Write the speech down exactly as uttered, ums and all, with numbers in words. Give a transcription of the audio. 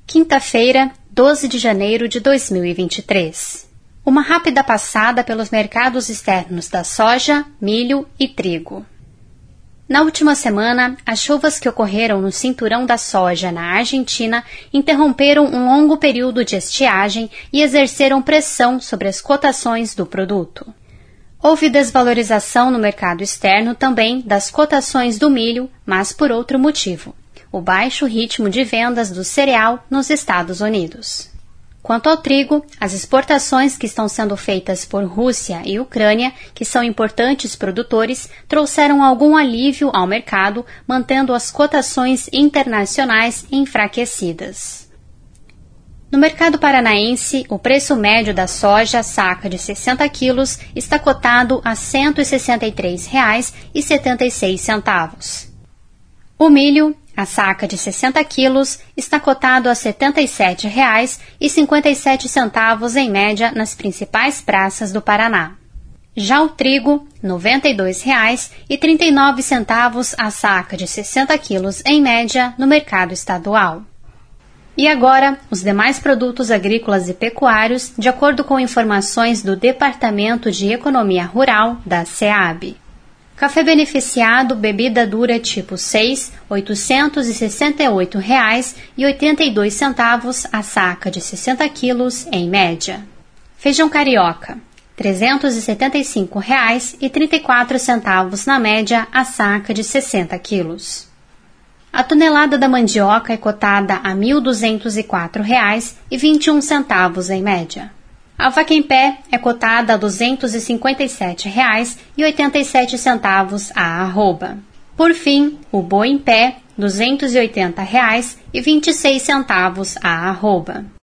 Quinta-feira, doze de janeiro de dois mil e vinte e três. Uma rápida passada pelos mercados externos da soja, milho e trigo. Na última semana, as chuvas que ocorreram no cinturão da soja na Argentina interromperam um longo período de estiagem e exerceram pressão sobre as cotações do produto. Houve desvalorização no mercado externo também das cotações do milho, mas por outro motivo: o baixo ritmo de vendas do cereal nos Estados Unidos. Quanto ao trigo, as exportações que estão sendo feitas por Rússia e Ucrânia, que são importantes produtores, trouxeram algum alívio ao mercado, mantendo as cotações internacionais enfraquecidas. No mercado paranaense, o preço médio da soja saca de sessenta quilos está cotado a cento e sessenta e três reais e setenta e seis centavos. O milho, a saca de sessenta quilos, está cotado a setenta e sete reais e cinquenta e sete centavos em média nas principais praças do Paraná. Já o trigo, noventa e dois reais e trinta e nove centavos a saca de sessenta quilos em média no mercado estadual. E agora, os demais produtos agrícolas e pecuários, de acordo com informações do Departamento de Economia Rural da SEAB. Café beneficiado, bebida dura tipo seis, oitocentos e sessenta e oito reais e oitenta e dois centavos a saca de sessenta quilos em média. Feijão carioca, trezentos e setenta e cinco reais e trinta e quatro centavos na média a saca de sessenta quilos. A tonelada da mandioca é cotada a mil duzentos e quatro reais e vinte e um centavos em média. A vaca em pé é cotada a duzentos e cinquenta e sete reais e oitenta e sete centavos a arroba. Por fim, o boi em pé, duzentos e oitenta reais e vinte e seis centavos a arroba.